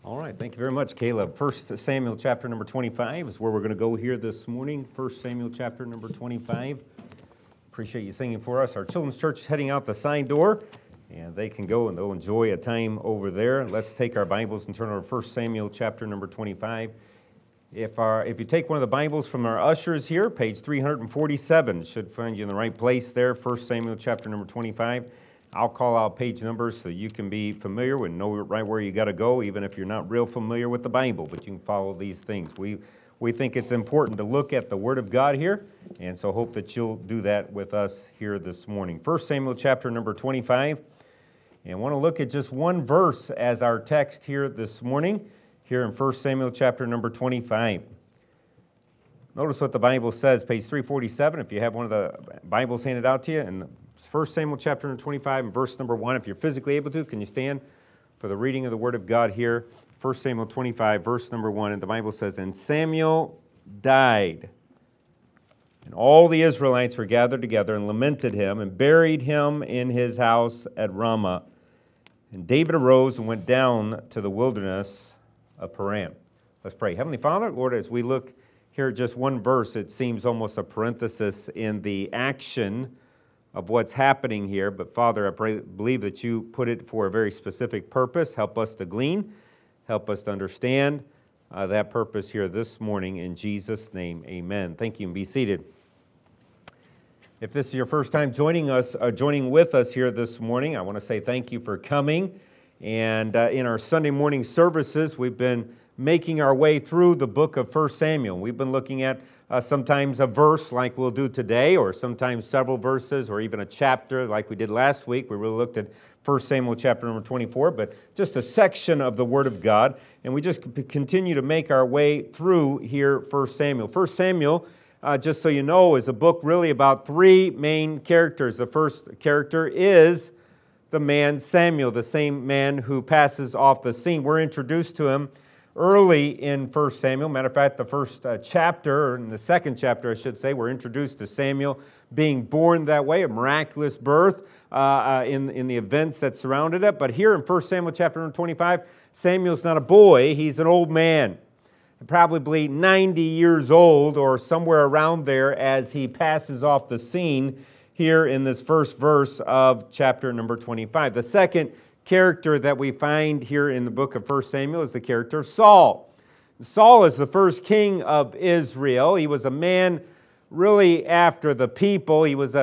All right, thank you very much, Caleb. 1 Samuel chapter number 25 is where we're going to go here this morning. 1 Samuel chapter number 25. Appreciate you singing for us. Our children's church is heading out the side door, and they can go and they'll enjoy a time over there. Let's take our Bibles and turn over to 1 Samuel chapter number 25. If you take one of the Bibles from our ushers here, page 347, should find you in the right place there, 1 Samuel chapter number 25. I'll call out page numbers so you can be familiar and know right where you got to go, even if you're not real familiar with the Bible, but you can follow these things. We think it's important to look at the Word of God here, and so hope that you'll do that with us here this morning. 1 Samuel chapter number 25, and I want to look at just one verse as our text here this morning, here in 1 Samuel chapter number 25. Notice what the Bible says, page 347, if you have one of the Bibles handed out to you, and 1 Samuel chapter 25 and verse number 1. If you're physically able to, can you stand for the reading of the Word of God here? 1 Samuel 25, verse number 1, and the Bible says, "And Samuel died, and all the Israelites were gathered together and lamented him and buried him in his house at Ramah. And David arose and went down to the wilderness of Paran." Let's pray. Heavenly Father, Lord, as we look here at just one verse, it seems almost a parenthesis in the action of what's happening here. But Father, believe that you put it for a very specific purpose. Help us to glean. Help us to understand that purpose here this morning. In Jesus' name, amen. Thank you, and be seated. If this is your first time joining with us here this morning, I want to say thank you for coming. And in our Sunday morning services, we've been making our way through the book of 1 Samuel. We've been looking at sometimes a verse like we'll do today, or sometimes several verses, or even a chapter like we did last week. We really looked at 1 Samuel chapter number 24, but just a section of the Word of God. And we just continue to make our way through here 1 Samuel. 1 Samuel, just so you know, is a book really about three main characters. The first character is the man Samuel, the same man who passes off the scene. We're introduced to him early in 1 Samuel. Matter of fact, the first chapter, or in the second chapter, I should say, we're introduced to Samuel being born that way, a miraculous birth in the events that surrounded it. But here in 1 Samuel chapter 25, Samuel's not a boy, he's an old man, probably 90 years old or somewhere around there as he passes off the scene here in this first verse of chapter number 25. The second character that we find here in the book of 1 Samuel is the character of Saul. Saul is the first king of Israel. He was a man really after the people. He was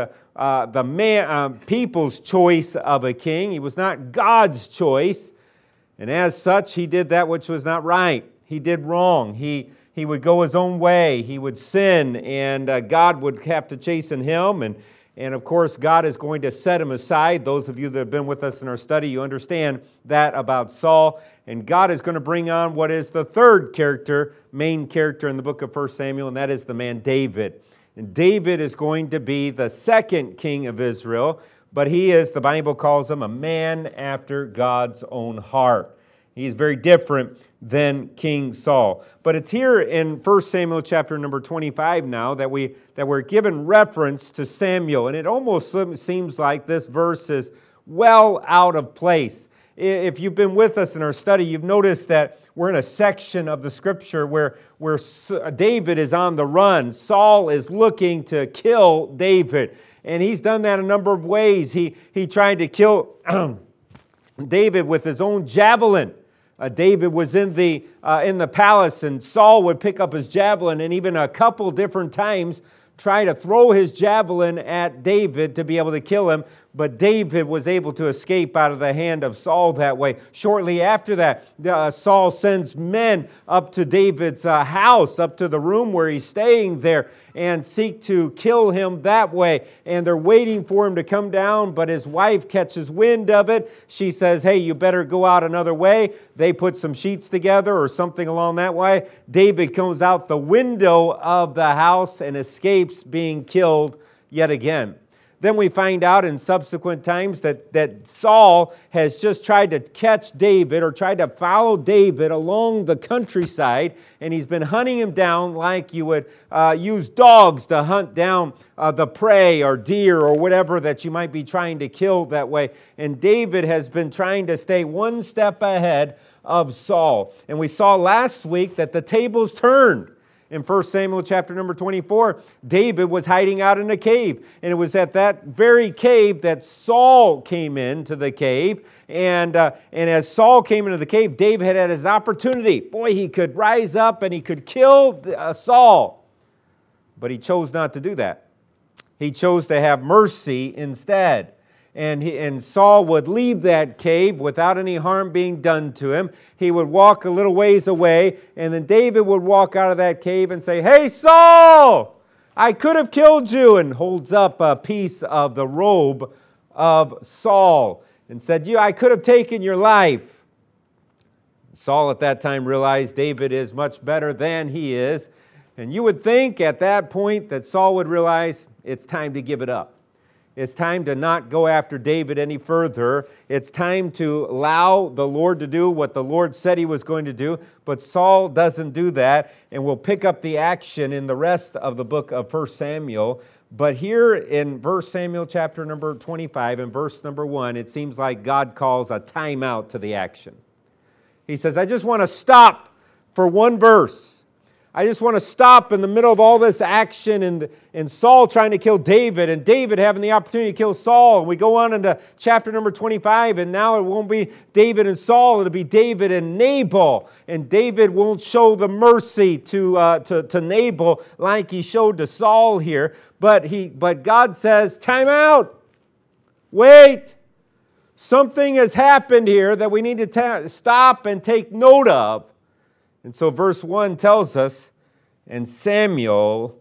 people's choice of a king. He was not God's choice, and as such, he did that which was not right. He did wrong. He would go his own way. He would sin, and God would have to chasten him, and of course, God is going to set him aside. Those of you that have been with us in our study, you understand that about Saul. And God is going to bring on what is the third character, main character in the book of 1 Samuel, and that is the man David. And David is going to be the second king of Israel, but he is, the Bible calls him, a man after God's own heart. He's very different than King Saul. But it's here in 1 Samuel chapter number 25 now that we're given reference to Samuel. And it almost seems like this verse is well out of place. If you've been with us in our study, you've noticed that we're in a section of the Scripture where David is on the run. Saul is looking to kill David. And he's done that a number of ways. He tried to kill David with his own javelin. David was in the palace, and Saul would pick up his javelin and even a couple different times try to throw his javelin at David to be able to kill him, but David was able to escape out of the hand of Saul that way. Shortly after that, Saul sends men up to David's house, up to the room where he's staying there, and seek to kill him that way. And they're waiting for him to come down, but his wife catches wind of it. She says, "Hey, you better go out another way." They put some sheets together or something along that way. David comes out the window of the house and escapes being killed yet again. Then we find out in subsequent times that Saul has just tried to catch David or tried to follow David along the countryside, and he's been hunting him down like you would use dogs to hunt down the prey or deer or whatever that you might be trying to kill that way. And David has been trying to stay one step ahead of Saul. And we saw last week that the tables turned. In 1 Samuel chapter number 24, David was hiding out in a cave. And it was at that very cave that Saul came into the cave. And as Saul came into the cave, David had his opportunity. Boy, he could rise up and he could kill Saul. But he chose not to do that. He chose to have mercy instead. And Saul would leave that cave without any harm being done to him. He would walk a little ways away, and then David would walk out of that cave and say, "Hey, Saul, I could have killed you," and holds up a piece of the robe of Saul and said, "I could have taken your life." Saul at that time realized David is much better than he is. And you would think at that point that Saul would realize it's time to give it up. It's time to not go after David any further. It's time to allow the Lord to do what the Lord said he was going to do. But Saul doesn't do that, and we'll pick up the action in the rest of the book of 1 Samuel. But here in 1 Samuel chapter number 25 and verse number 1, it seems like God calls a timeout to the action. He says, I just want to stop for one verse. I just want to stop in the middle of all this action and Saul trying to kill David and David having the opportunity to kill Saul. And we go on into chapter number 25, and now it won't be David and Saul, it'll be David and Nabal. And David won't show the mercy to Nabal like he showed to Saul here. But God says, time out. Wait. Something has happened here that we need to stop and take note of. And so verse 1 tells us, and Samuel,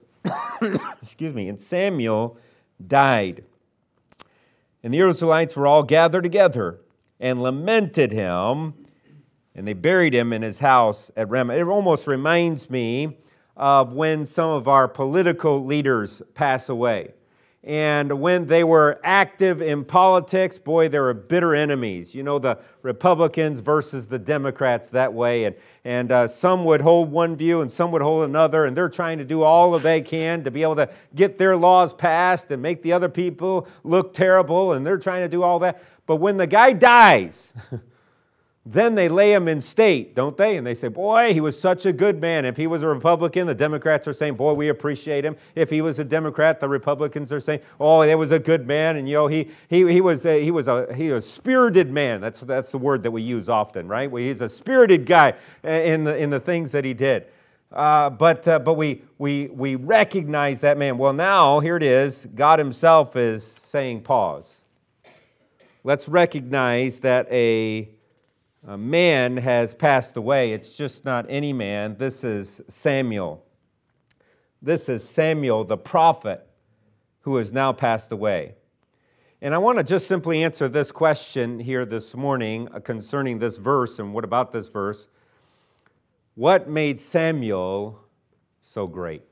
and Samuel died. And the Israelites were all gathered together and lamented him, and they buried him in his house at Ramah. It almost reminds me of when some of our political leaders pass away. And when they were active in politics, boy, they were bitter enemies. You know, the Republicans versus the Democrats that way. And some would hold one view and some would hold another. And they're trying to do all that they can to be able to get their laws passed and make the other people look terrible. And they're trying to do all that. But when the guy dies, then they lay him in state, don't they? And they say, boy, he was such a good man. If he was a Republican, the Democrats are saying, boy, we appreciate him. If he was a Democrat, the Republicans are saying, oh, that was a good man. And, you know, he was a spirited man. That's the word that we use often, right? Well, he's a spirited guy in the things that he did. But we recognize that man. Well, now, here it is. God himself is saying, pause. Let's recognize that a man has passed away. It's just not any man. This is Samuel. This is Samuel, the prophet, who has now passed away. And I want to just simply answer this question here this morning concerning this verse and what about this verse. What made Samuel so great?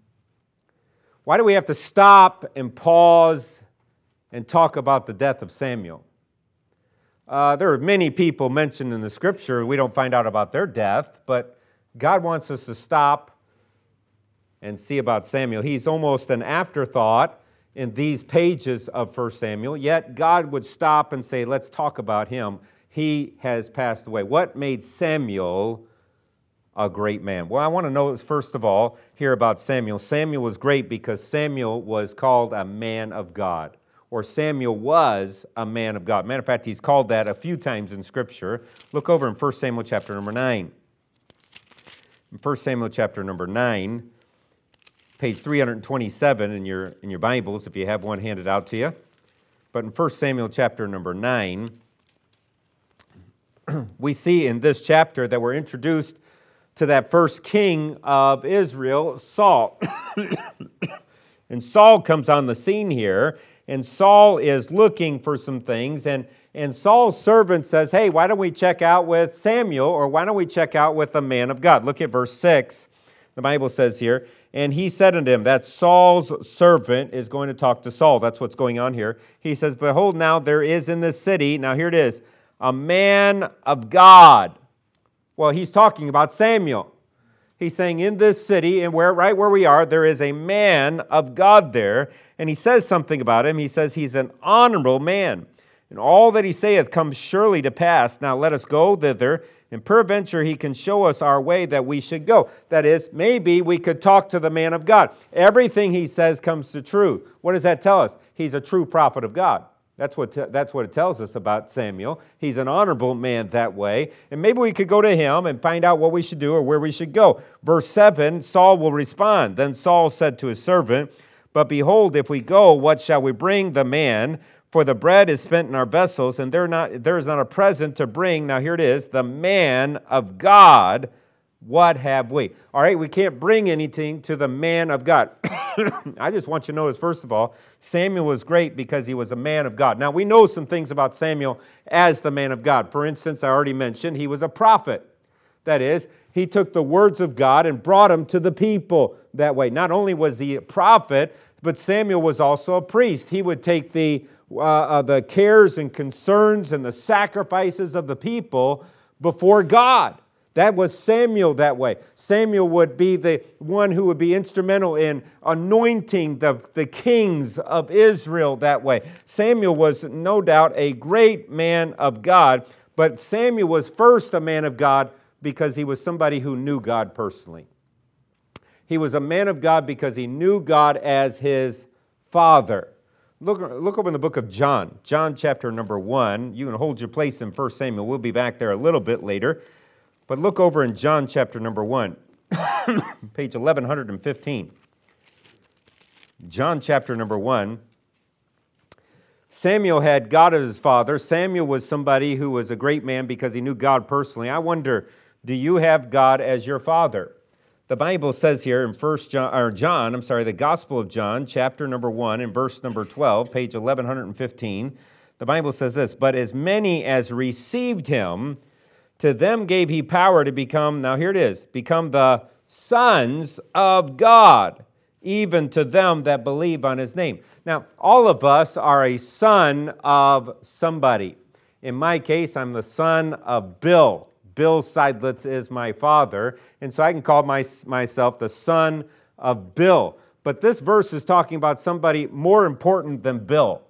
Why do we have to stop and pause and talk about the death of Samuel? There are many people mentioned in the Scripture. We don't find out about their death, but God wants us to stop and see about Samuel. He's almost an afterthought in these pages of 1 Samuel, yet God would stop and say, let's talk about him. He has passed away. What made Samuel a great man? Well, I want to know, first of all, here about Samuel. Samuel was great because Samuel was called a man of God. Or Samuel was a man of God. Matter of fact, he's called that a few times in Scripture. Look over in 1 Samuel chapter number 9. In 1 Samuel chapter number 9, page 327 in your Bibles, if you have one handed out to you. But in 1 Samuel chapter number 9, we see in this chapter that we're introduced to that first king of Israel, Saul. And Saul comes on the scene here. And Saul is looking for some things, and Saul's servant says, hey, why don't we check out with Samuel, or why don't we check out with the man of God? Look at verse 6. The Bible says here, and he said unto him, that Saul's servant is going to talk to Saul. That's what's going on here. He says, behold, now there is in this city, now here it is, a man of God. Well, he's talking about Samuel. He's saying in this city, and right where we are, there is a man of God there. And he says something about him. He says he's an honorable man. And all that he saith comes surely to pass. Now let us go thither and peradventure he can show us our way that we should go. That is, maybe we could talk to the man of God. Everything he says comes to truth. What does that tell us? He's a true prophet of God. That's what it tells us about Samuel. He's an honorable man that way. And maybe we could go to him and find out what we should do or where we should go. Verse 7, Saul will respond. Then Saul said to his servant, but behold, if we go, what shall we bring the man? For the bread is spent in our vessels, and there is not a present to bring. Now here it is, the man of God. What have we? All right, we can't bring anything to the man of God. I just want you to notice, first of all, Samuel was great because he was a man of God. Now, we know some things about Samuel as the man of God. For instance, I already mentioned he was a prophet. That is, he took the words of God and brought them to the people that way. Not only was he a prophet, but Samuel was also a priest. He would take the cares and concerns and the sacrifices of the people before God. That was Samuel that way. Samuel would be the one who would be instrumental in anointing the kings of Israel that way. Samuel was no doubt a great man of God, but Samuel was first a man of God because he was somebody who knew God personally. He was a man of God because he knew God as his Father. Look over in the book of John, John chapter number 1. You can hold your place in 1 Samuel. We'll be back there a little bit later. But look over in John chapter number 1, page 1115. John chapter number 1. Samuel had God as his father. Samuel was somebody who was a great man because he knew God personally. I wonder, do you have God as your father? The Bible says here in the Gospel of John, chapter number 1, and verse number 12, page 1115, the Bible says this, but as many as received him, to them gave he power to become, now here it is, become the sons of God, even to them that believe on his name. Now, all of us are a son of somebody. In my case, I'm the son of Bill. Bill Seidlitz is my father, and so I can call myself the son of Bill. But this verse is talking about somebody more important than Bill.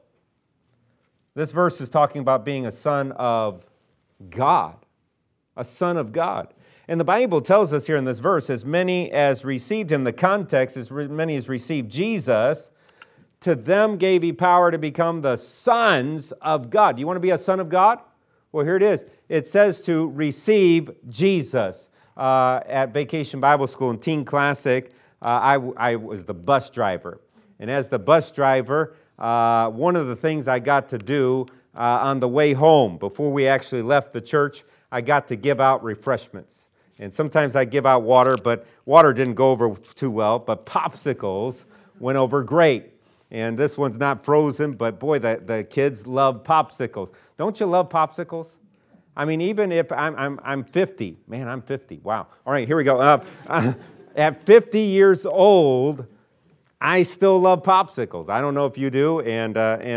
This verse is talking about being a son of God. A son of God. And the Bible tells us here in this verse, as many as received him, the context, as many as received Jesus, to them gave he power to become the sons of God. Do you want to be a son of God? Well, here it is. It says to receive Jesus. At Vacation Bible School and Teen Classic, I was the bus driver. And as the bus driver, one of the things I got to do on the way home, before we actually left the church, I got to give out refreshments. And sometimes I give out water, but water didn't go over too well, but popsicles went over great. And this one's not frozen, but boy, the kids love popsicles. Don't you love popsicles? I mean, even if I'm 50. Man, I'm 50. Wow. All right, here we go. At 50 years old, I still love popsicles. I don't know if you do, and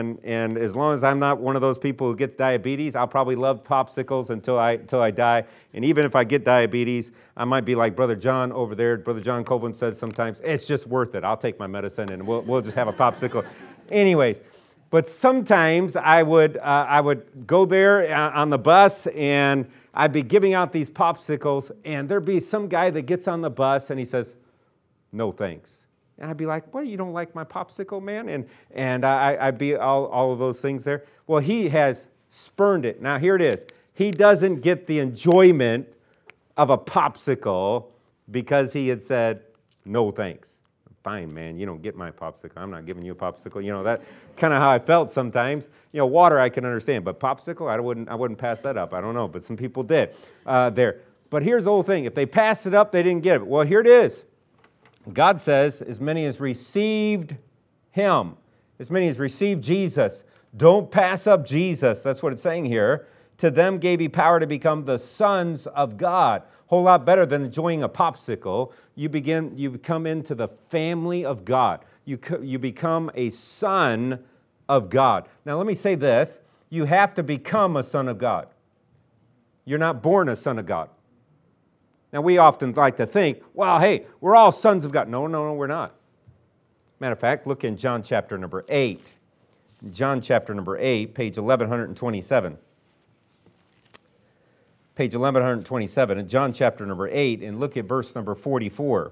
as long as I'm not one of those people who gets diabetes, I'll probably love popsicles until I die. And even if I get diabetes, I might be like Brother John over there. Brother John Colvin says sometimes, it's just worth it. I'll take my medicine and we'll just have a popsicle. Anyways, but sometimes I would go there on the bus and I'd be giving out these popsicles, and there'd be some guy that gets on the bus and he says, no thanks. And I'd be like, what, you don't like my popsicle, man? And I'd be all of those things there. Well, he has spurned it. Now, here it is. He doesn't get the enjoyment of a popsicle because he had said, no thanks. Fine, man, you don't get my popsicle. I'm not giving you a popsicle. You know, that kind of how I felt sometimes. You know, water I can understand, but popsicle, I wouldn't pass that up. I don't know, but some people did there. But here's the whole thing. If they passed it up, they didn't get it. Well, here it is. God says, as many as received him, as many as received Jesus, don't pass up Jesus. That's what it's saying here. To them gave he power to become the sons of God. Whole lot better than enjoying a popsicle. You come into the family of God. You become a son of God. Now let me say this. You have to become a son of God. You're not born a son of God. Now, we often like to think, well, hey, we're all sons of God. No, we're not. Matter of fact, look in John chapter number 8. John chapter number 8, page 1127. page 1127, in John chapter number 8, and look at verse number 44.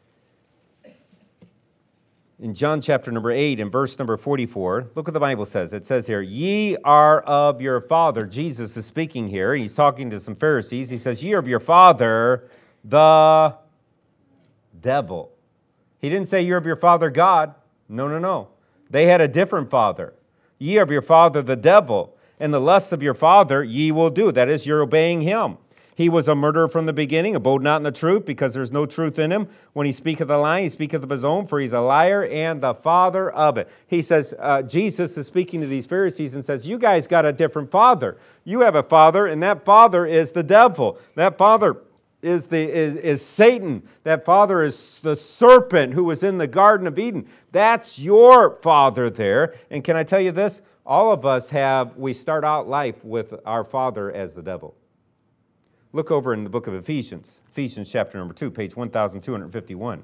In John chapter number 8 and verse number 44, look what the Bible says. It says here, ye are of your father. Jesus is speaking here. He's talking to some Pharisees. He says, ye are of your father, the devil. He didn't say you're of your father, God. No. They had a different father. Ye are of your father, the devil, and the lusts of your father ye will do. That is, you're obeying him. He was a murderer from the beginning, abode not in the truth, because there's no truth in him. When he speaketh a lie, he speaketh of his own, for he's a liar and the father of it. He says, Jesus is speaking to these Pharisees and says, you guys got a different father. You have a father, and that father is the devil. That father is Satan. That father is the serpent who was in the Garden of Eden. That's your father there. And can I tell you this? All of us we start out life with our father as the devil. Look over in the book of Ephesians chapter number 2, page 1251.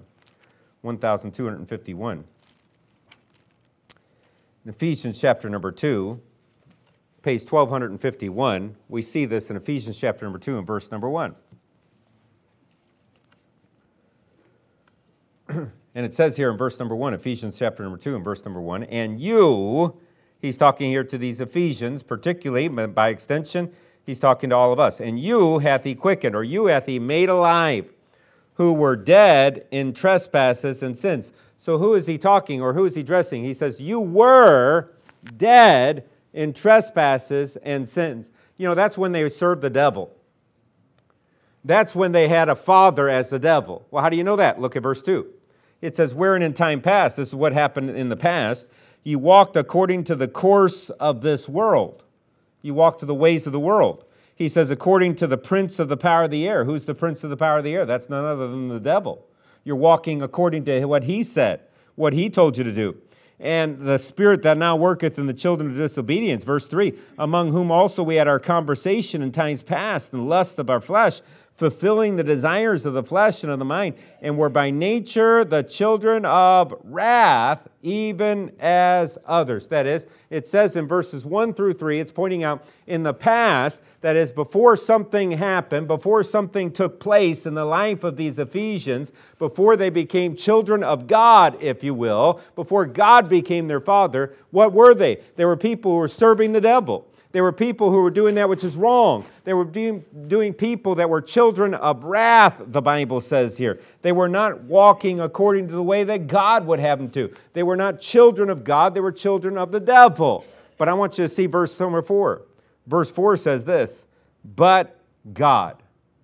1251. In Ephesians chapter number 2, page 1251, we see this in Ephesians chapter number 2 and verse number 1. And it says here in verse number 1, Ephesians chapter number 2 and verse number 1, and you, he's talking here to these Ephesians, particularly, but by extension, he's talking to all of us. And you hath he quickened, or you hath he made alive, who were dead in trespasses and sins. So who is he talking, or who is he addressing? He says, you were dead in trespasses and sins. You know, that's when they served the devil. That's when they had a father as the devil. Well, how do you know that? Look at verse 2. It says, wherein in time past, this is what happened in the past, you walked according to the course of this world. You walk to the ways of the world. He says, according to the prince of the power of the air. Who's the prince of the power of the air? That's none other than the devil. You're walking according to what he said, what he told you to do. And the spirit that now worketh in the children of disobedience. Verse 3, among whom also we had our conversation in times past, in the lust of our flesh, fulfilling the desires of the flesh and of the mind, and were by nature the children of wrath, even as others. That is, it says in verses 1 through 3, it's pointing out in the past, that is, before something happened, before something took place in the life of these Ephesians, before they became children of God, if you will, before God became their father, what were they? They were people who were serving the devil. They were people who were doing that which is wrong. They were doing people that were children of wrath, the Bible says here. They were not walking according to the way that God would have them to. They were not children of God. They were children of the devil. But I want you to see verse number 4. Verse 4 says this, but God.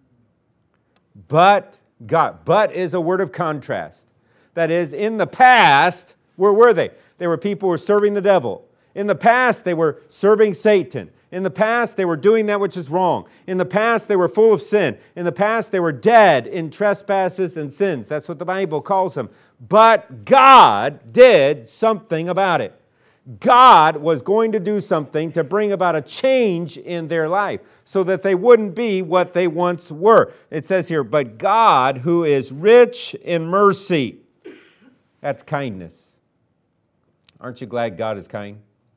But God. But is a word of contrast. That is, in the past, where were they? They were people who were serving the devil. In the past, they were serving Satan. In the past, they were doing that which is wrong. In the past, they were full of sin. In the past, they were dead in trespasses and sins. That's what the Bible calls them. But God did something about it. God was going to do something to bring about a change in their life so that they wouldn't be what they once were. It says here, but God, who is rich in mercy. That's kindness. Aren't you glad God is kind?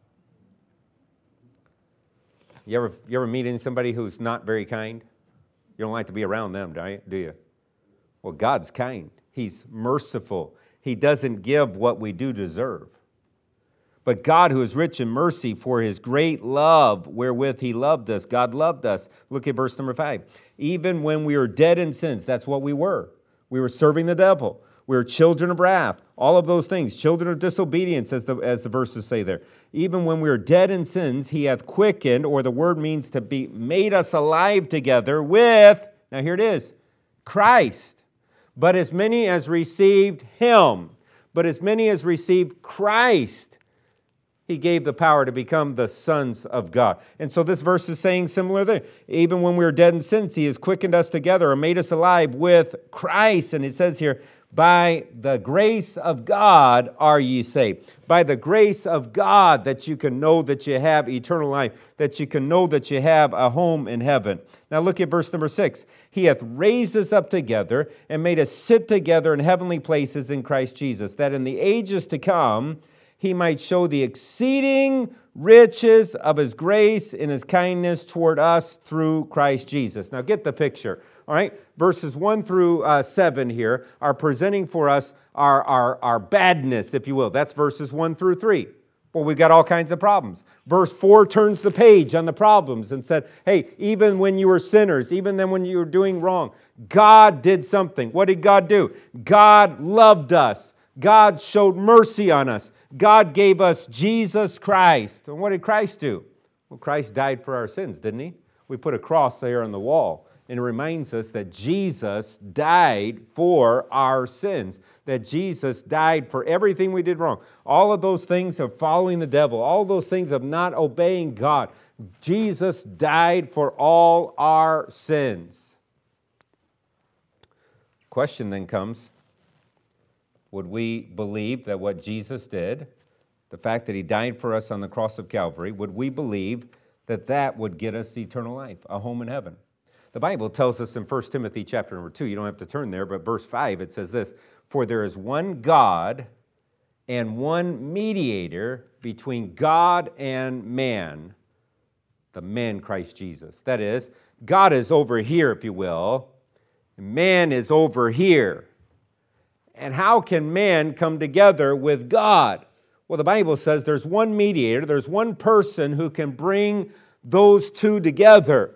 You ever meet somebody who's not very kind? You don't like to be around them, do you? Well, God's kind. He's merciful. He doesn't give what we do deserve. But God, who is rich in mercy for his great love wherewith he loved us, God loved us. Look at verse number 5. Even when we were dead in sins, that's what we were. We were serving the devil. We were children of wrath. All of those things. Children of disobedience, as the verses say there. Even when we were dead in sins, he hath quickened, or the word means to be made us alive together with, now here it is, Christ. But as many as received him, but as many as received Christ, he gave the power to become the sons of God. And so this verse is saying similar thing. Even when we were dead in sins, he has quickened us together or made us alive with Christ. And it says here, by the grace of God are ye saved. By the grace of God, that you can know that you have eternal life, that you can know that you have a home in heaven. Now look at verse number 6. He hath raised us up together and made us sit together in heavenly places in Christ Jesus, that in the ages to come he might show the exceeding riches of his grace in his kindness toward us through Christ Jesus. Now get the picture, all right? Verses 1 through 7 here are presenting for us our badness, if you will. That's verses 1 through 3. Well, we've got all kinds of problems. Verse 4 turns the page on the problems and said, hey, even when you were sinners, even then when you were doing wrong, God did something. What did God do? God loved us. God showed mercy on us. God gave us Jesus Christ. And what did Christ do? Well, Christ died for our sins, didn't he? We put a cross there on the wall, and it reminds us that Jesus died for our sins, that Jesus died for everything we did wrong. All of those things of following the devil, all those things of not obeying God. Jesus died for all our sins. Question then comes, would we believe that what Jesus did, the fact that he died for us on the cross of Calvary, would we believe that that would get us eternal life, a home in heaven? The Bible tells us in 1 Timothy chapter number 2, you don't have to turn there, but verse 5, it says this, for there is one God and one mediator between God and man, the man Christ Jesus. That is, God is over here, if you will, and man is over here. And how can man come together with God? Well, the Bible says there's one mediator, there's one person who can bring those two together.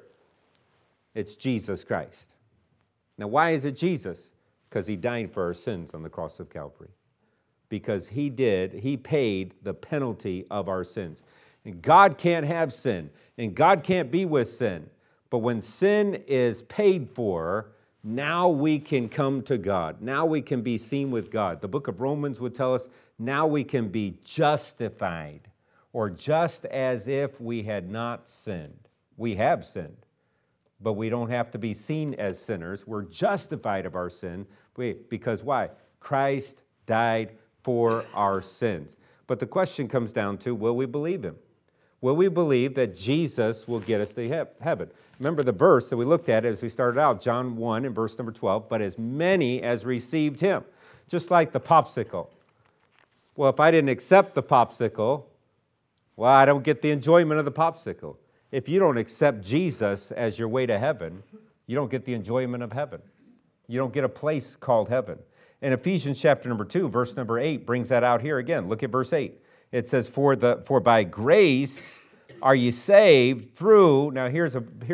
It's Jesus Christ. Now, why is it Jesus? Because he died for our sins on the cross of Calvary. Because he paid the penalty of our sins. And God can't have sin, and God can't be with sin. But when sin is paid for, now we can come to God. Now we can be seen with God. The book of Romans would tell us, now we can be justified, or just as if we had not sinned. We have sinned, but we don't have to be seen as sinners. We're justified of our sin. Because why? Christ died for our sins. But the question comes down to, will we believe him? Will we believe that Jesus will get us to heaven? Remember the verse that we looked at as we started out, John 1 and verse number 12, but as many as received him. Just like the popsicle. Well, if I didn't accept the popsicle, well, I don't get the enjoyment of the popsicle. If you don't accept Jesus as your way to heaven, you don't get the enjoyment of heaven. You don't get a place called heaven. And Ephesians chapter number 2, verse number 8 brings that out here again. Look at verse 8. It says, for by grace are you saved through, now here's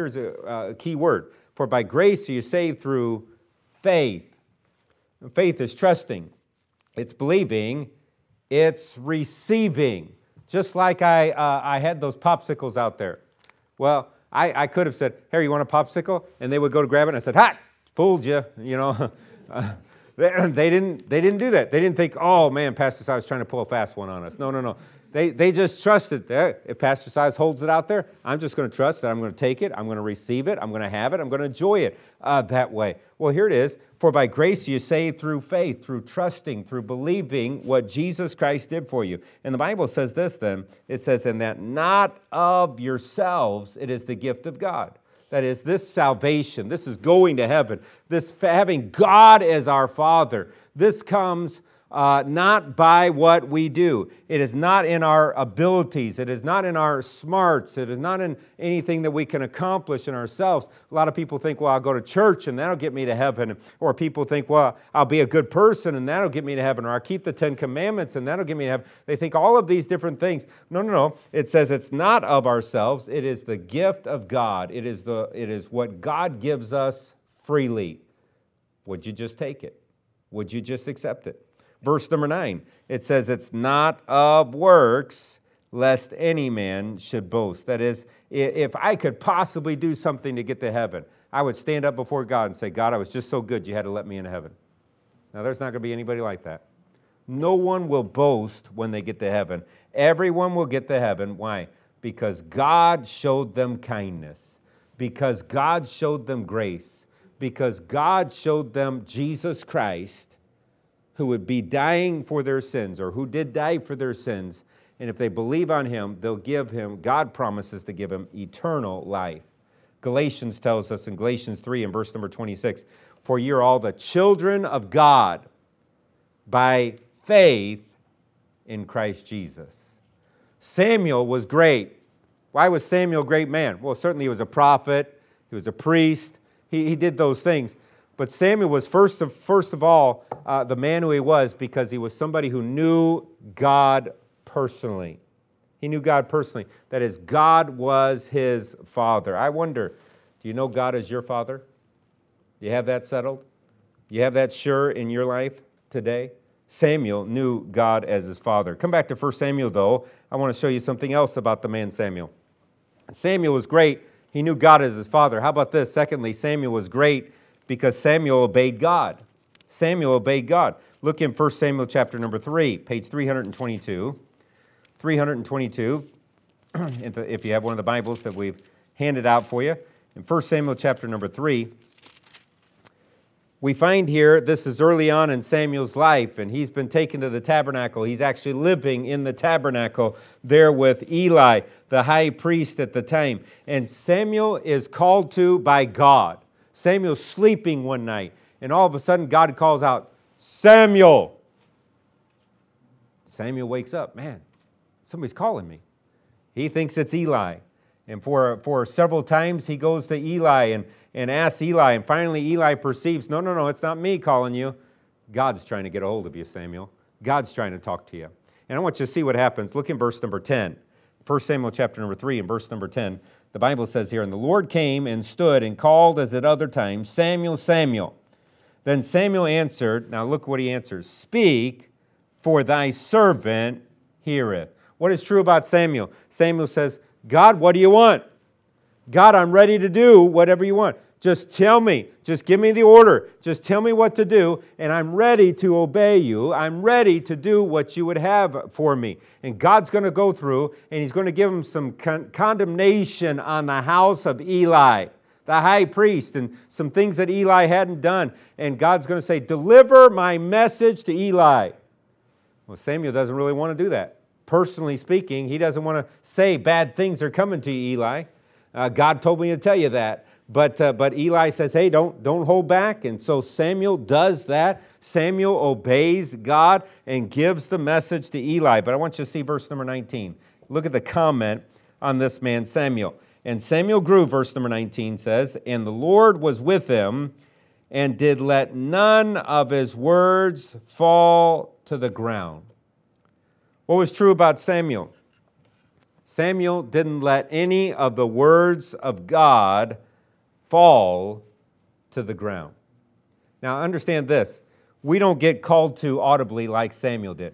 a key word. For by grace are you saved through faith. And faith is trusting. It's believing. It's receiving. Just like I had those popsicles out there. Well, I could have said, here, you want a popsicle? And they would go to grab it, and I said, ha, fooled you, you know. They didn't do that. They didn't think, oh, man, Pastor Size trying to pull a fast one on us. No. They just trusted that if Pastor Size holds it out there, I'm just going to trust that I'm going to take it, I'm going to receive it, I'm going to have it, I'm going to enjoy it that way. Well, here it is. For by grace you saved through faith, through trusting, through believing what Jesus Christ did for you. And the Bible says this then. It says, and that not of yourselves, it is the gift of God. That is, this salvation, this is going to heaven, this having God as our Father, this comes not by what we do. It is not in our abilities. It is not in our smarts. It is not in anything that we can accomplish in ourselves. A lot of people think, well, I'll go to church and that'll get me to heaven. Or people think, well, I'll be a good person and that'll get me to heaven. Or I'll keep the 10 Commandments and that'll get me to heaven. They think all of these different things. No. It says it's not of ourselves. It is the gift of God. It is what God gives us freely. Would you just take it? Would you just accept it? Verse number 9, it says, it's not of works, lest any man should boast. That is, if I could possibly do something to get to heaven, I would stand up before God and say, God, I was just so good, you had to let me into heaven. Now, there's not going to be anybody like that. No one will boast when they get to heaven. Everyone will get to heaven. Why? Because God showed them kindness. Because God showed them grace. Because God showed them Jesus Christ, who would be dying for their sins, or who did die for their sins. And if they believe on him, they'll give him, God promises to give him eternal life. Galatians tells us in Galatians 3 and verse number 26, for you're all the children of God by faith in Christ Jesus. Samuel was great. Why was Samuel a great man? Well, certainly he was a prophet. He was a priest. He did those things. But Samuel was first of all the man who he was because he was somebody who knew God personally. He knew God personally. That is, God was his father. I wonder, do you know God as your father? Do you have that settled? Do you have that sure in your life today? Samuel knew God as his father. Come back to 1 Samuel, though. I want to show you something else about the man Samuel. Samuel was great. He knew God as his father. How about this? Secondly, Samuel was great because Samuel obeyed God. Samuel obeyed God. Look in 1 Samuel chapter number 3, page 322. 322, if you have one of the Bibles that we've handed out for you. In 1 Samuel chapter number 3, we find here, this is early on in Samuel's life, and he's been taken to the tabernacle. He's actually living in the tabernacle there with Eli, the high priest at the time. And Samuel is called to by God. Samuel's sleeping one night, and all of a sudden God calls out, Samuel! Samuel wakes up, man. Somebody's calling me. He thinks it's Eli. And for several times he goes to Eli and asks Eli. And finally Eli perceives, no, it's not me calling you. God's trying to get a hold of you, Samuel. God's trying to talk to you. And I want you to see what happens. Look in verse number 10. 1 Samuel chapter number 3 and verse number 10. The Bible says here, and the Lord came and stood and called as at other times, Samuel, Samuel. Then Samuel answered, now look what he answers, speak, for thy servant heareth. What is true about Samuel? Samuel says, God, what do you want? God, I'm ready to do whatever you want. Just tell me. Just give me the order. Just tell me what to do, and I'm ready to obey you. I'm ready to do what you would have for me. And God's going to go through, and he's going to give him some condemnation on the house of Eli, the high priest, and some things that Eli hadn't done. And God's going to say, deliver my message to Eli. Well, Samuel doesn't really want to do that. Personally speaking, he doesn't want to say bad things are coming to you, Eli. God told me to tell you that. But Eli says, hey, don't hold back. And so Samuel does that. Samuel obeys God and gives the message to Eli. But I want you to see verse number 19. Look at the comment on this man Samuel. And Samuel grew, verse number 19 says, and the Lord was with him and did let none of his words fall to the ground. What was true about Samuel? Samuel didn't let any of the words of God fall to the ground. Now understand this. We don't get called to audibly like Samuel did.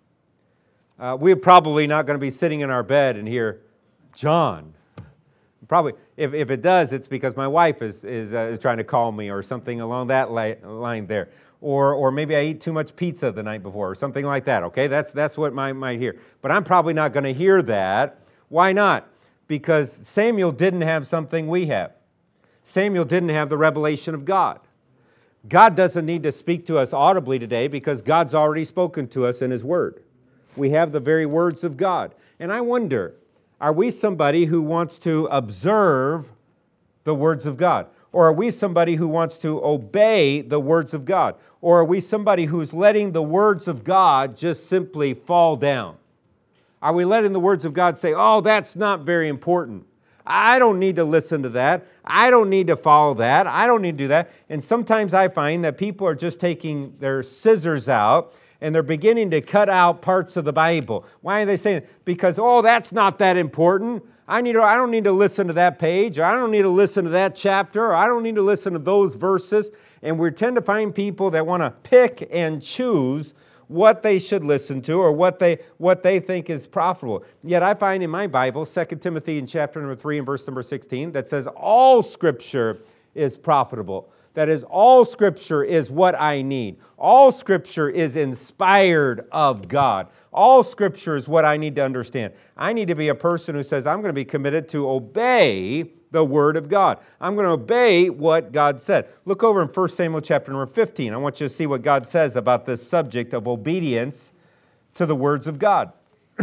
We're probably not going to be sitting in our bed and hear, John. Probably, if it does, it's because my wife is trying to call me or something along that line there. Or maybe I ate too much pizza the night before or something like that, okay? That's what I might hear. But I'm probably not going to hear that. Why not? Because Samuel didn't have something we have. Samuel didn't have the revelation of God. God doesn't need to speak to us audibly today because God's already spoken to us in his word. We have the very words of God. And I wonder, are we somebody who wants to observe the words of God? Or are we somebody who wants to obey the words of God? Or are we somebody who's letting the words of God just simply fall down? Are we letting the words of God say, oh, that's not very important. I don't need to listen to that. I don't need to follow that. I don't need to do that. And sometimes I find that people are just taking their scissors out and they're beginning to cut out parts of the Bible. Why are they saying it? Because, oh, that's not that important. I don't need to listen to that page, or I don't need to listen to that chapter, or I don't need to listen to those verses. And we tend to find people that want to pick and choose what they should listen to or what they think is profitable. Yet I find in my Bible, 2 Timothy in chapter number 3 and verse number 16, that says all Scripture is profitable. That is, all Scripture is what I need. All Scripture is inspired of God. All Scripture is what I need to understand. I need to be a person who says, I'm going to be committed to obey the Word of God. I'm going to obey what God said. Look over in 1 Samuel chapter number 15. I want you to see what God says about this subject of obedience to the words of God.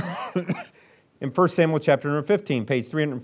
In 1 Samuel chapter number 15, page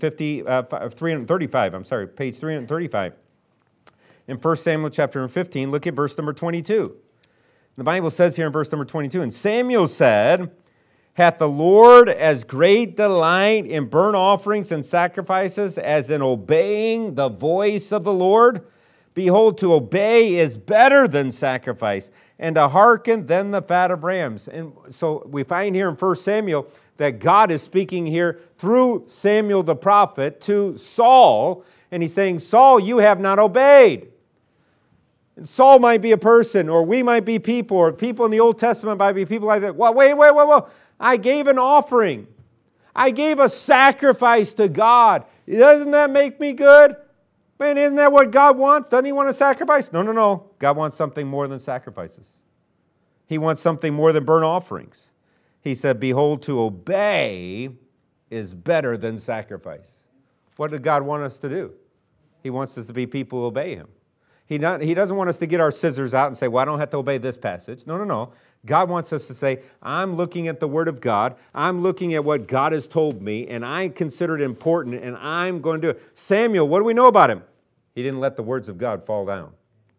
335, page 335. In 1 Samuel chapter number 15, look at verse number 22. The Bible says here in verse number 22, and Samuel said, Hath the Lord as great delight in burnt offerings and sacrifices as in obeying the voice of the Lord? Behold, to obey is better than sacrifice, and to hearken than the fat of rams. And so we find here in 1 Samuel that God is speaking here through Samuel the prophet to Saul, and he's saying, Saul, you have not obeyed. And Saul might be a person, or we might be people, or people in the Old Testament might be people like that. Well, wait. I gave an offering. I gave a sacrifice to God. Doesn't that make me good? Man, isn't that what God wants? Doesn't He want a sacrifice? No. God wants something more than sacrifices. He wants something more than burnt offerings. He said, behold, to obey is better than sacrifice. What did God want us to do? He wants us to be people who obey Him. He doesn't want us to get our scissors out and say, well, I don't have to obey this passage. No. God wants us to say, I'm looking at the Word of God. I'm looking at what God has told me, and I consider it important, and I'm going to do it. Samuel, what do we know about him? He didn't let the words of God fall down.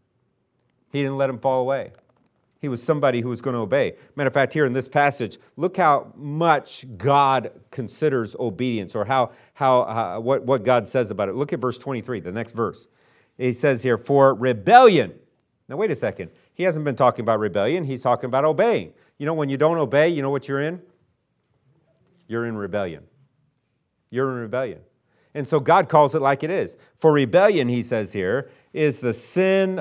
He didn't let them fall away. He was somebody who was going to obey. Matter of fact, here in this passage, look how much God considers obedience, or what God says about it. Look at verse 23, the next verse. He says here, for rebellion. Now, wait a second. He hasn't been talking about rebellion. He's talking about obeying. You know, when you don't obey, you know what you're in? You're in rebellion. You're in rebellion. And so God calls it like it is. For rebellion, he says here, is as the sin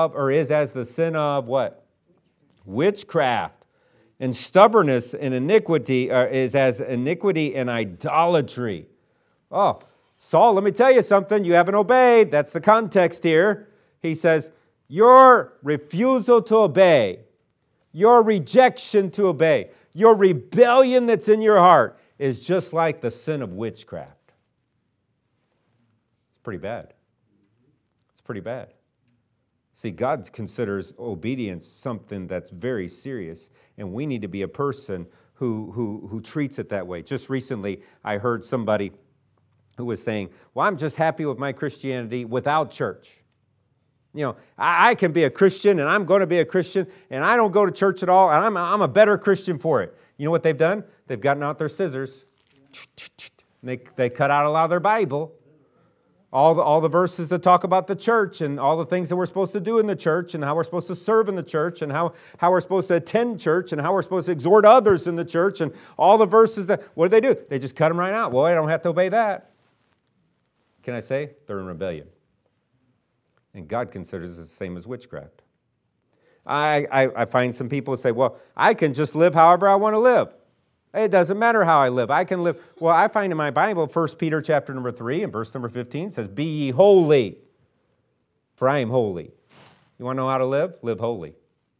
of what? Witchcraft. And stubbornness and iniquity is as iniquity and idolatry. Oh, Saul, let me tell you something. You haven't obeyed. That's the context here. He says, your refusal to obey, your rejection to obey, your rebellion that's in your heart is just like the sin of witchcraft. It's pretty bad. It's pretty bad. See, God considers obedience something that's very serious, and we need to be a person who treats it that way. Just recently, I heard somebody who was saying, well, I'm just happy with my Christianity without church. You know, I can be a Christian, and I'm going to be a Christian, and I don't go to church at all, and I'm a better Christian for it. You know what they've done? They've gotten out their scissors. They cut out a lot of their Bible. All the verses that talk about the church and all the things that we're supposed to do in the church and how we're supposed to serve in the church and how we're supposed to attend church and how we're supposed to exhort others in the church and all the verses what do? They just cut them right out. Well, I don't have to obey that. Can I say? They're in rebellion. And God considers it the same as witchcraft. I find some people who say, well, I can just live however I want to live. It doesn't matter how I live. I can live. Well, I find in my Bible, 1 Peter chapter number 3 and verse number 15 says, be ye holy, for I am holy. You want to know how to live? Live holy.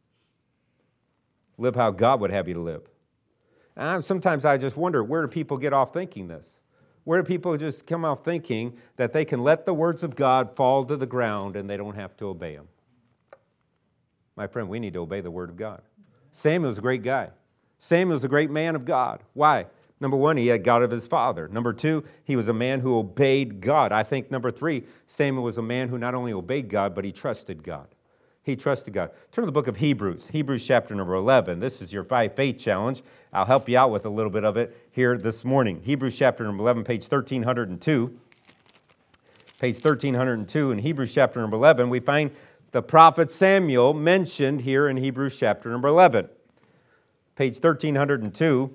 Live how God would have you to live. And sometimes I just wonder, where do people get off thinking this? Where do people just come off thinking that they can let the words of God fall to the ground and they don't have to obey them? My friend, we need to obey the Word of God. Samuel's a great guy. Samuel's a great man of God. Why? Number one, he had God of his father. Number two, he was a man who obeyed God. I think number three, Samuel was a man who not only obeyed God, but he trusted God. He trusted God. Turn to the book of Hebrews. Hebrews chapter number 11. This is your 5 faith challenge. I'll help you out with a little bit of it here this morning. Hebrews chapter number 11, page 1302. Page 1302 in Hebrews chapter number 11, we find the prophet Samuel mentioned here in Hebrews chapter number 11. Page 1302.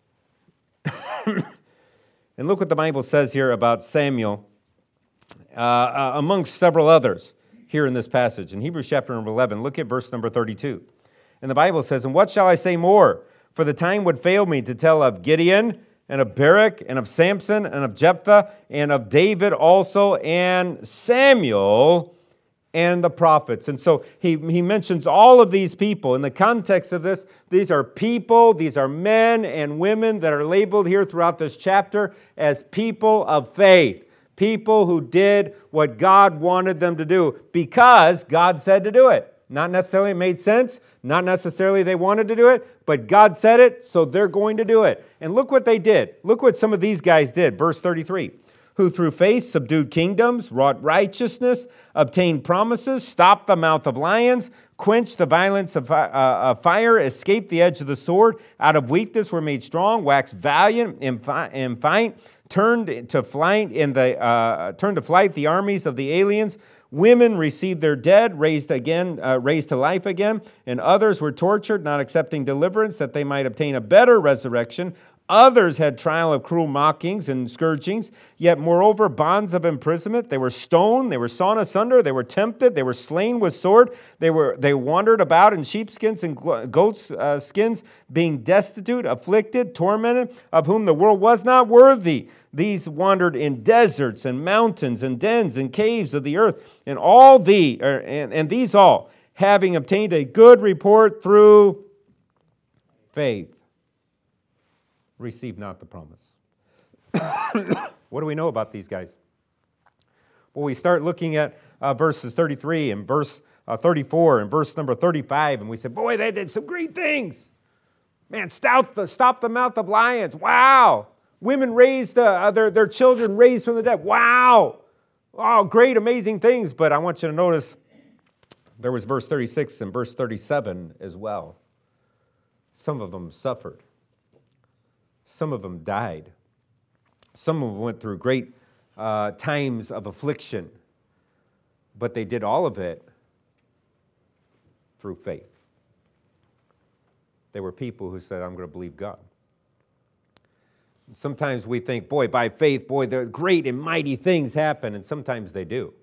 And look what the Bible says here about Samuel, amongst several others here in this passage. In Hebrews chapter number 11, look at verse number 32. And the Bible says, and what shall I say more? For the time would fail me to tell of Gideon, and of Barak, and of Samson, and of Jephthah, and of David also, and Samuel, and the prophets. And so he mentions all of these people. In the context of this, these are people, these are men and women that are labeled here throughout this chapter as people of faith. People who did what God wanted them to do because God said to do it. Not necessarily it made sense, not necessarily they wanted to do it, but God said it, so they're going to do it. And look what they did. Look what some of these guys did. Verse 33. who through faith subdued kingdoms, wrought righteousness, obtained promises, stopped the mouth of lions, quenched the violence of fire, escaped the edge of the sword, out of weakness were made strong, waxed valiant in fight, turned to flight the armies of the aliens. Women received their dead, raised to life again, and others were tortured, not accepting deliverance, that they might obtain a better resurrection. Others had trial of cruel mockings and scourgings, yet moreover bonds of imprisonment. They were stoned, they were sawn asunder, they were tempted, they were slain with sword. They wandered about in sheepskins and goats' skins, being destitute, afflicted, tormented, of whom the world was not worthy. These wandered in deserts and mountains and dens and caves of the earth, and these all, having obtained a good report through faith, received not the promise. What do we know about these guys? Well, we start looking at verses 33 and verse 34 and verse number 35, and we say, boy, they did some great things. Man, stop the mouth of lions. Wow. Women raised, their children raised from the dead. Wow. Oh, great, amazing things. But I want you to notice there was verse 36 and verse 37 as well. Some of them suffered. Some of them died. Some of them went through great times of affliction. But they did all of it through faith. They were people who said, I'm going to believe God. Sometimes we think, boy, by faith, boy, there great and mighty things happen, and sometimes they do.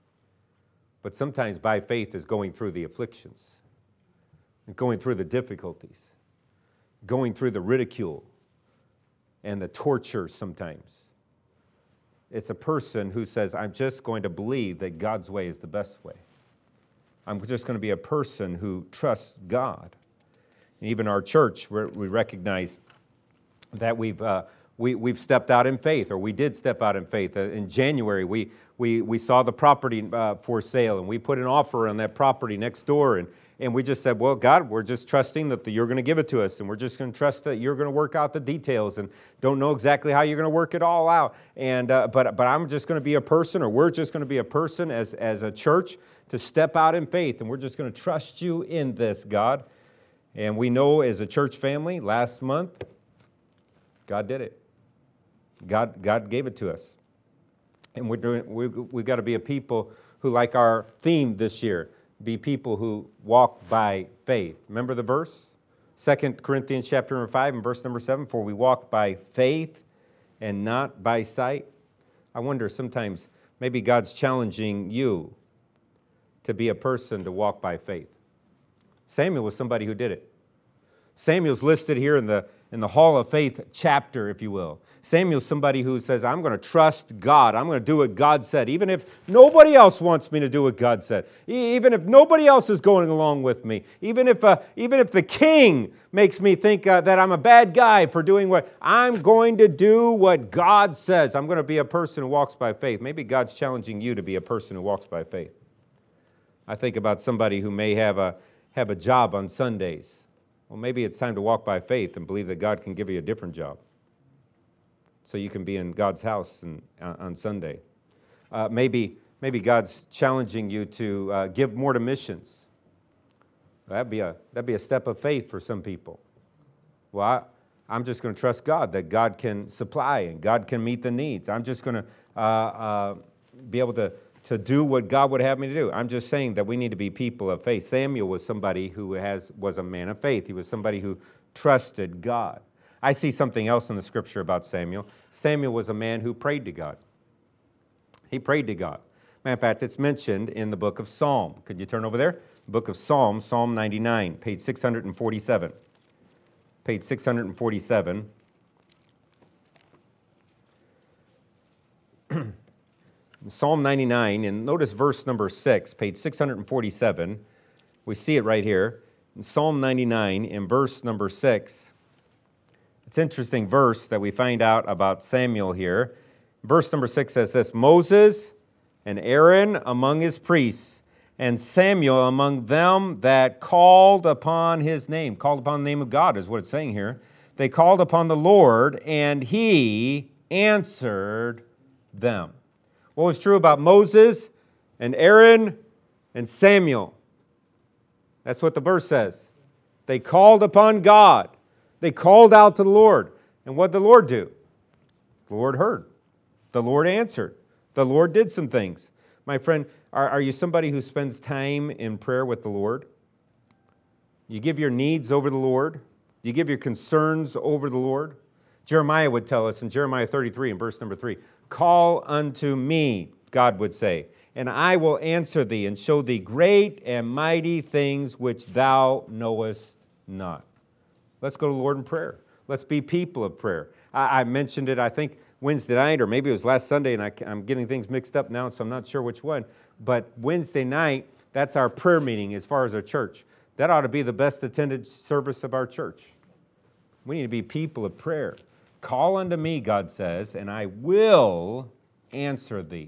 But sometimes by faith is going through the afflictions, going through the difficulties, going through the ridicule and the torture sometimes. It's a person who says, I'm just going to believe that God's way is the best way. I'm just going to be a person who trusts God. And even our church, we recognize that we've stepped out in faith, or we did step out in faith. In January, we saw the property for sale, and we put an offer on that property next door, and we just said, well, God, we're just trusting that you're going to give it to us, and we're just going to trust that you're going to work out the details, and don't know exactly how you're going to work it all out. And but I'm just going to be a person, or we're just going to be a person as a church to step out in faith, and we're just going to trust you in this, God. And we know as a church family, last month, God did it. God gave it to us. And we've got to be a people who, like our theme this year, be people who walk by faith. Remember the verse? 2 Corinthians chapter number 5 and verse number 7, for we walk by faith and not by sight. I wonder sometimes maybe God's challenging you to be a person to walk by faith. Samuel was somebody who did it. Samuel's listed here in the Hall of Faith chapter, if you will. Samuel's somebody who says, I'm going to trust God. I'm going to do what God said, even if nobody else wants me to do what God said. Even if nobody else is going along with me. Even if the king makes me think that I'm a bad guy for doing what, I'm going to do what God says. I'm going to be a person who walks by faith. Maybe God's challenging you to be a person who walks by faith. I think about somebody who may have a job on Sundays. Well, maybe it's time to walk by faith and believe that God can give you a different job so you can be in God's house on Sunday. Maybe God's challenging you to give more to missions. That'd be a step of faith for some people. Well, I'm just going to trust God that God can supply and God can meet the needs. I'm just going to be able to do what God would have me to do. I'm just saying that we need to be people of faith. Samuel was somebody who was a man of faith. He was somebody who trusted God. I see something else in the scripture about Samuel. Samuel was a man who prayed to God. He prayed to God. Matter of fact, it's mentioned in the book of Psalm. Could you turn over there? Book of Psalm, Psalm 99, page 647. Page 647. Psalm 99, and notice verse number 6, page 647. We see it right here. In Psalm 99, in verse number 6, it's an interesting verse that we find out about Samuel here. Verse number 6 says this, Moses and Aaron among his priests, and Samuel among them that called upon his name. Called upon the name of God is what it's saying here. They called upon the Lord, and he answered them. What was true about Moses and Aaron and Samuel? That's what the verse says. They called upon God. They called out to the Lord. And what did the Lord do? The Lord heard. The Lord answered. The Lord did some things. My friend, are you somebody who spends time in prayer with the Lord? You give your needs over the Lord? You give your concerns over the Lord? Jeremiah would tell us in Jeremiah 33 in verse number 3, call unto me, God would say, and I will answer thee and show thee great and mighty things which thou knowest not. Let's go to the Lord in prayer. Let's be people of prayer. I mentioned it, I think, Wednesday night, or maybe it was last Sunday, and I'm getting things mixed up now, so I'm not sure which one. But Wednesday night, that's our prayer meeting as far as our church. That ought to be the best attended service of our church. We need to be people of prayer. Call unto me, God says, and I will answer thee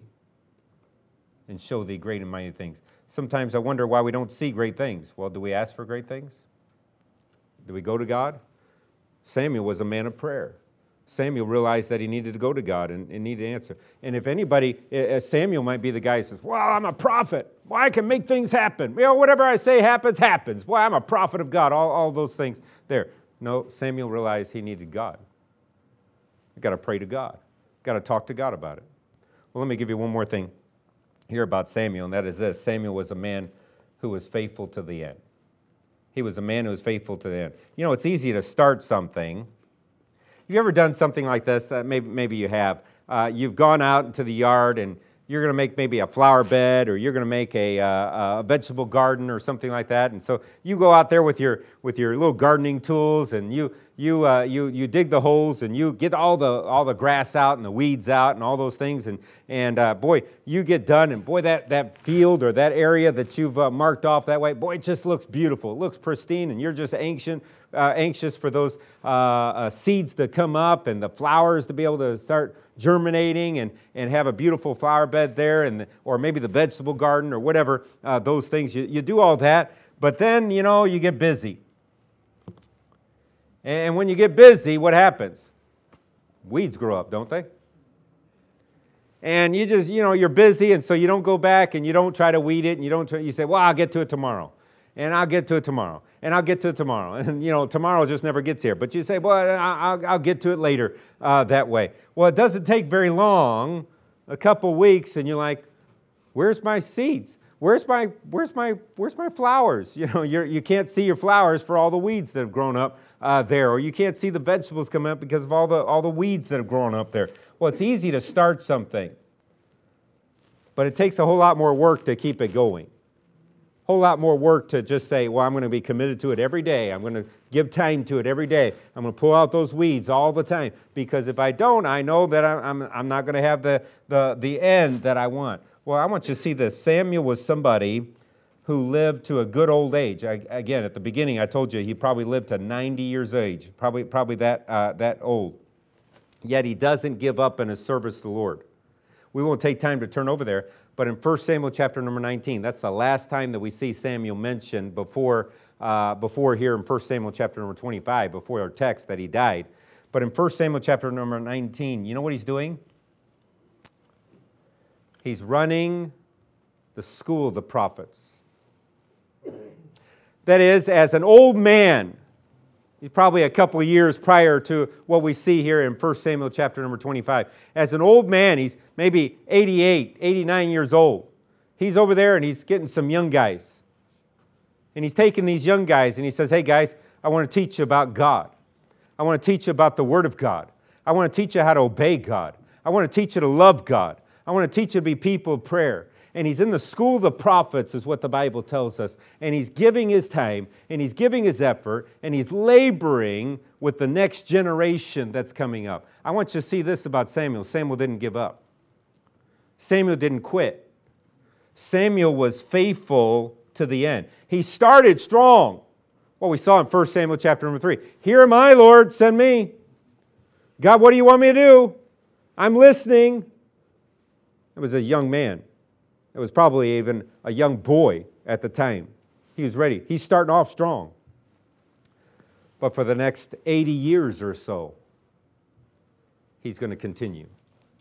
and show thee great and mighty things. Sometimes I wonder why we don't see great things. Well, do we ask for great things? Do we go to God? Samuel was a man of prayer. Samuel realized that he needed to go to God and needed to answer. And if anybody, Samuel might be the guy who says, well, I'm a prophet. Well, I can make things happen. You know, whatever I say happens. Well, I'm a prophet of God. All those things there. No, Samuel realized he needed God. You've got to pray to God. Got to talk to God about it. Well, let me give you one more thing here about Samuel, and that is this. Samuel was a man who was faithful to the end. He was a man who was faithful to the end. You know, it's easy to start something. Have you ever done something like this? Maybe you have. You've gone out into the yard and you're going to make maybe a flower bed, or you're going to make a vegetable garden or something like that. And so you go out there with your little gardening tools, and you dig the holes, and you get all the grass out and the weeds out and all those things. And boy, you get done, and boy, that field or that area that you've marked off that way, boy, it just looks beautiful. It looks pristine, and you're just anxious for those seeds to come up and the flowers to be able to start germinating and have a beautiful flower bed there, or maybe the vegetable garden or whatever, those things. You do all that, but then, you get busy. And when you get busy, what happens? Weeds grow up, don't they? And you just, you're busy, and so you don't go back and you don't try to weed it, and you say, well, I'll get to it tomorrow. And I'll get to it tomorrow. And I'll get to it tomorrow. And, tomorrow just never gets here. But you say, well, I'll get to it later that way. Well, it doesn't take very long, a couple weeks, and you're like, where's my seeds? Where's my flowers? You can't see your flowers for all the weeds that have grown up there. Or you can't see the vegetables come up because of all the weeds that have grown up there. Well, it's easy to start something. But it takes a whole lot more work to keep it going. Whole lot more work to just say, well, I'm going to be committed to it every day. I'm going to give time to it every day. I'm going to pull out those weeds all the time. Because if I don't, I know that I'm not going to have the end that I want. Well, I want you to see this. Samuel was somebody who lived to a good old age. Again, at the beginning, I told you he probably lived to 90 years of age, probably that old. Yet he doesn't give up in his service to the Lord. We won't take time to turn over there, but in 1 Samuel chapter number 19, that's the last time that we see Samuel mentioned before here in 1 Samuel chapter number 25, before our text that he died. But in 1 Samuel chapter number 19, you know what he's doing? He's running the school of the prophets. That is, as an old man, he's probably a couple of years prior to what we see here in 1 Samuel chapter number 25. As an old man, he's maybe 88, 89 years old. He's over there and he's getting some young guys. And he's taking these young guys and he says, hey guys, I want to teach you about God. I want to teach you about the Word of God. I want to teach you how to obey God. I want to teach you to love God. I want to teach you to be people of prayer. And he's in the school of the prophets, is what the Bible tells us. And he's giving his time, and he's giving his effort, and he's laboring with the next generation that's coming up. I want you to see this about Samuel. Samuel didn't give up. Samuel didn't quit. Samuel was faithful to the end. He started strong. Well, we saw in 1 Samuel chapter number 3. Here am I, Lord, send me. God, what do you want me to do? I'm listening. It was a young man. It was probably even a young boy at the time. He was ready. He's starting off strong. But for the next 80 years or so, he's going to continue.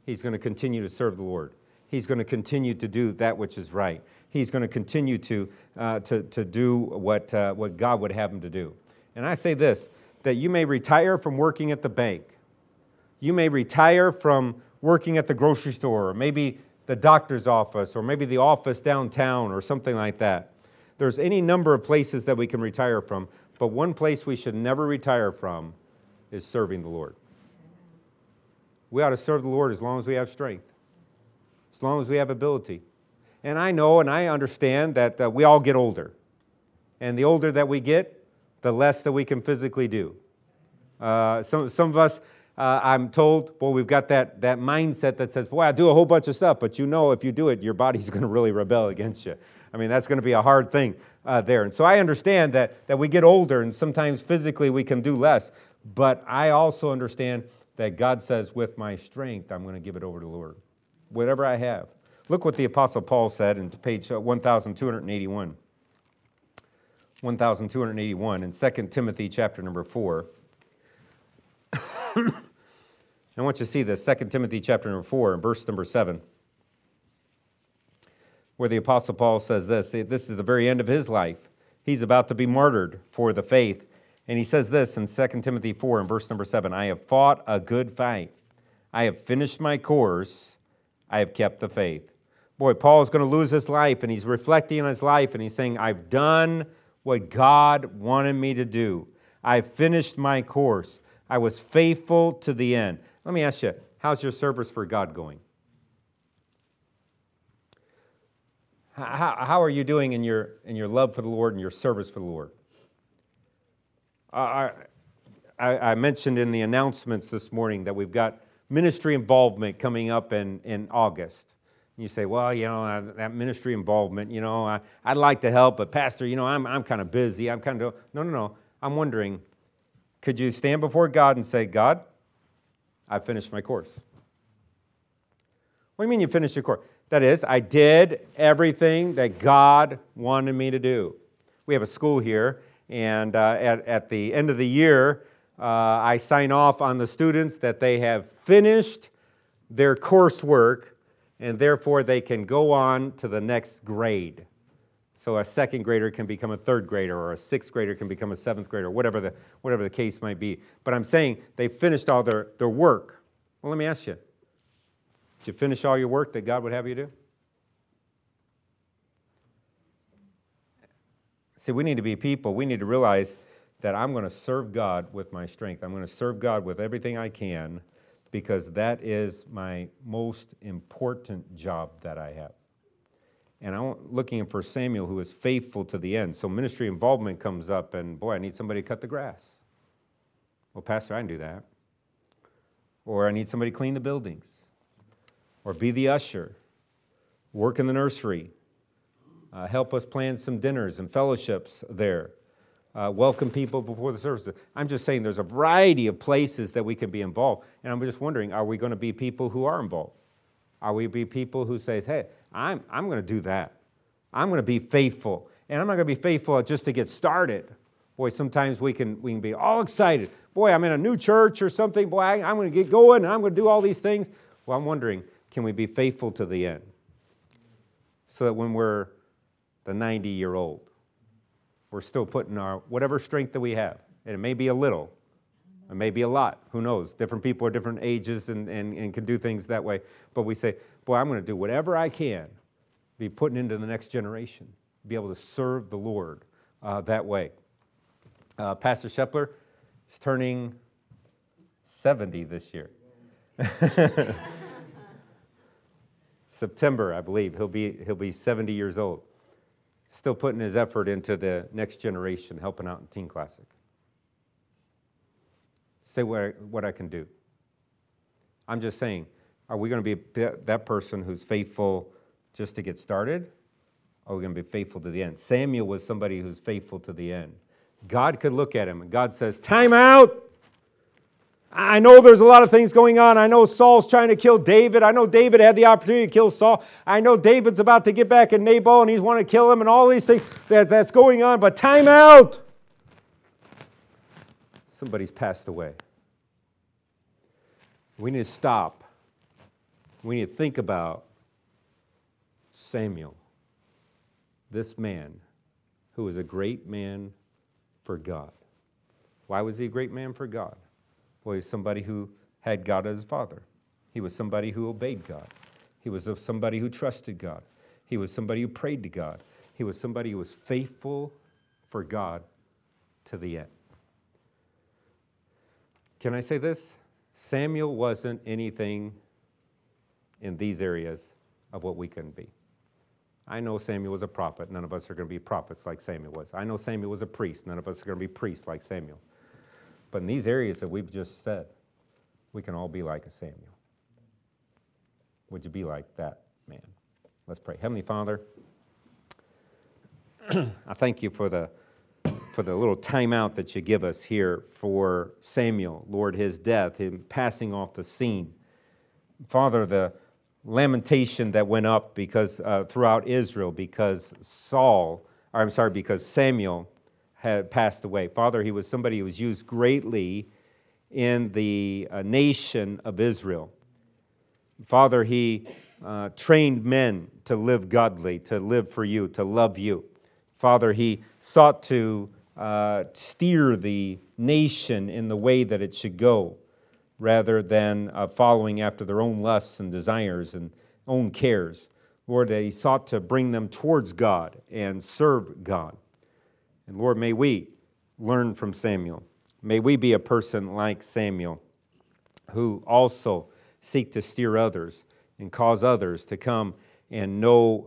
he's going to continue to serve the Lord. He's going to continue to do that which is right. He's going to continue to do what God would have him to do. And I say this, that you may retire from working at the bank. You may retire from working at the grocery store, or maybe the doctor's office, or maybe the office downtown, or something like that. There's any number of places that we can retire from, but one place we should never retire from is serving the Lord. We ought to serve the Lord as long as we have strength, as long as we have ability. And I know and I understand that we all get older. And the older that we get, the less that we can physically do. Some of us, I'm told, well, we've got that mindset that says, boy, I do a whole bunch of stuff, but you know if you do it, your body's going to really rebel against you. I mean, that's going to be a hard thing there. And so I understand that we get older and sometimes physically we can do less. But I also understand that God says, with my strength, I'm going to give it over to the Lord. Whatever I have. Look what the Apostle Paul said in page 1281. 1281 in 2 Timothy chapter number 4. I want you to see this, 2 Timothy chapter number 4 and verse number 7, where the Apostle Paul says this. This is the very end of his life. He's about to be martyred for the faith. And he says this in 2 Timothy 4 and verse number 7, I have fought a good fight. I have finished my course. I have kept the faith. Boy, Paul is going to lose his life, and he's reflecting on his life, and he's saying, I've done what God wanted me to do. I've finished my course. I was faithful to the end. Let me ask you, how's your service for God going? How are you doing in your love for the Lord and your service for the Lord? I mentioned in the announcements this morning that we've got ministry involvement coming up in August. You say, well, that ministry involvement, I'd like to help, but Pastor, I'm kind of busy. No. I'm wondering, could you stand before God and say, God, I finished my course? What do you mean you finished your course? That is, I did everything that God wanted me to do. We have a school here, and at the end of the year, I sign off on the students that they have finished their coursework, and therefore they can go on to the next grade. So a second grader can become a third grader, or a sixth grader can become a seventh grader, whatever the case might be. But I'm saying they finished all their work. Well, let me ask you, did you finish all your work that God would have you do? See, we need to be people. We need to realize that I'm going to serve God with my strength. I'm going to serve God with everything I can, because that is my most important job that I have. And I'm looking for Samuel, who is faithful to the end. So ministry involvement comes up, and boy, I need somebody to cut the grass. Well, Pastor, I can do that. Or I need somebody to clean the buildings. Or be the usher. Work in the nursery. Help us plan some dinners and fellowships there. Welcome people before the services. I'm just saying there's a variety of places that we can be involved. And I'm just wondering, are we going to be people who are involved? Are we be people who say, hey, I'm going to do that. I'm going to be faithful. And I'm not going to be faithful just to get started. Boy, sometimes we can be all excited. Boy, I'm in a new church or something. Boy, I'm going to get going and I'm going to do all these things. Well, I'm wondering, can we be faithful to the end? So that when we're the 90-year-old, we're still putting our whatever strength that we have. And it may be a little. It may be a lot. Who knows? Different people are different ages and can do things that way. But we say, boy, I'm going to do whatever I can, be putting into the next generation, be able to serve the Lord that way. Pastor Shepler is turning 70 this year. September, I believe, he'll be 70 years old. Still putting his effort into the next generation, helping out in Teen Classic. Say what I can do. I'm just saying, are we going to be that person who's faithful just to get started? Or are we going to be faithful to the end? Samuel was somebody who's faithful to the end. God could look at him, and God says, time out! I know there's a lot of things going on. I know Saul's trying to kill David. I know David had the opportunity to kill Saul. I know David's about to get back at Nabal, and he's want to kill him, and all these things that's going on, but time out! Somebody's passed away. We need to stop We need to think about Samuel, this man who was a great man for God. Why was he a great man for God? Well, he was somebody who had God as his father. He was somebody who obeyed God. He was somebody who trusted God. He was somebody who prayed to God. He was somebody who was faithful for God to the end. Can I say this? Samuel wasn't anything in these areas of what we can be. I know Samuel was a prophet. None of us are going to be prophets like Samuel was. I know Samuel was a priest. None of us are going to be priests like Samuel. But in these areas that we've just said, we can all be like a Samuel. Would you be like that man? Let's pray. Heavenly Father, I thank you for the little timeout that you give us here for Samuel, Lord, his death, him passing off the scene. Father, the lamentation that went up because throughout Israel because Samuel had passed away. Father, he was somebody who was used greatly in the nation of Israel. Father, he trained men to live godly, to live for you, to love you. Father, he sought to steer the nation in the way that it should go, rather than following after their own lusts and desires and own cares. Lord, that he sought to bring them towards God and serve God. And Lord, may we learn from Samuel. May we be a person like Samuel who also seek to steer others and cause others to come and know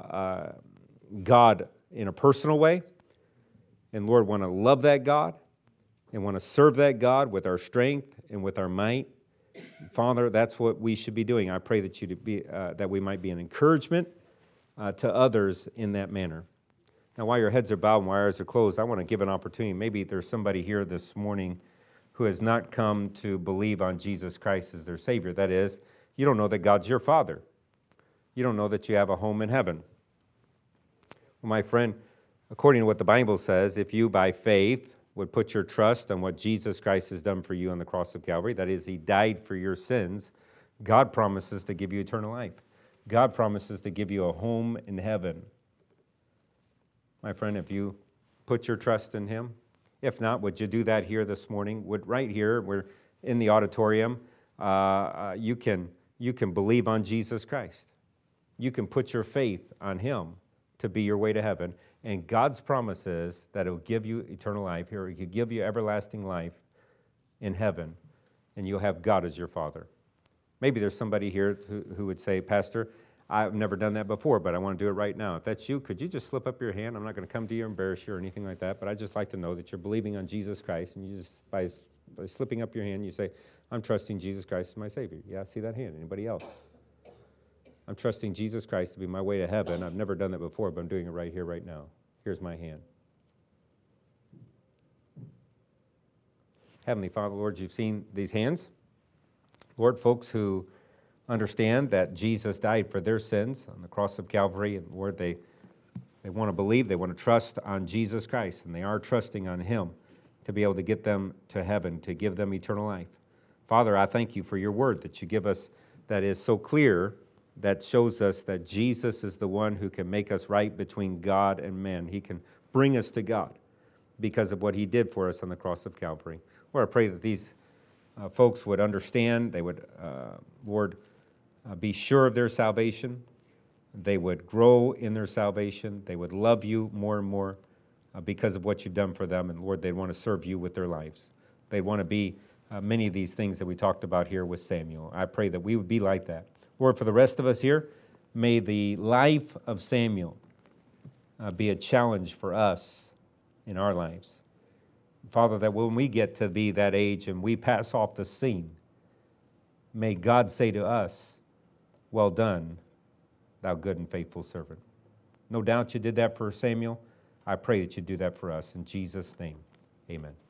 God in a personal way. And Lord, want to love that God and want to serve that God with our strength and with our might. Father, that's what we should be doing. I pray that that we might be an encouragement to others in that manner. Now, while your heads are bowed and while your eyes are closed, I want to give an opportunity. Maybe there's somebody here this morning who has not come to believe on Jesus Christ as their Savior. That is, you don't know that God's your Father. You don't know that you have a home in heaven. Well, my friend, according to what the Bible says, if you by faith would put your trust on what Jesus Christ has done for you on the cross of Calvary, that is, he died for your sins, God promises to give you eternal life. God promises to give you a home in heaven. My friend, if you put your trust in him, if not, would you do that here this morning? Right here, we're in the auditorium, you can believe on Jesus Christ. You can put your faith on him to be your way to heaven. And God's promise is that it will give you eternal life here. It could give you everlasting life in heaven, and you'll have God as your Father. Maybe there's somebody here who would say, Pastor, I've never done that before, but I want to do it right now. If that's you, could you just slip up your hand? I'm not going to come to you and embarrass you or anything like that, but I'd just like to know that you're believing on Jesus Christ, and you just, by slipping up your hand, you say, I'm trusting Jesus Christ as my Savior. Yeah, I see that hand. Anybody else? I'm trusting Jesus Christ to be my way to heaven. I've never done that before, but I'm doing it right here, right now. Here's my hand. Heavenly Father, Lord, you've seen these hands. Lord, folks who understand that Jesus died for their sins on the cross of Calvary, and Lord, they want to believe, they want to trust on Jesus Christ, and they are trusting on him to be able to get them to heaven, to give them eternal life. Father, I thank you for your word that you give us that is so clear, that shows us that Jesus is the one who can make us right between God and men. He can bring us to God because of what he did for us on the cross of Calvary. Lord, I pray that these folks would understand, they would, Lord, be sure of their salvation. They would grow in their salvation. They would love you more and more because of what you've done for them. And Lord, they'd want to serve you with their lives. They'd want to be many of these things that we talked about here with Samuel. I pray that we would be like that. Lord, for the rest of us here, may the life of Samuel be a challenge for us in our lives. Father, that when we get to be that age and we pass off the scene, may God say to us, well done, thou good and faithful servant. No doubt you did that for Samuel. I pray that you do that for us. In Jesus' name, amen.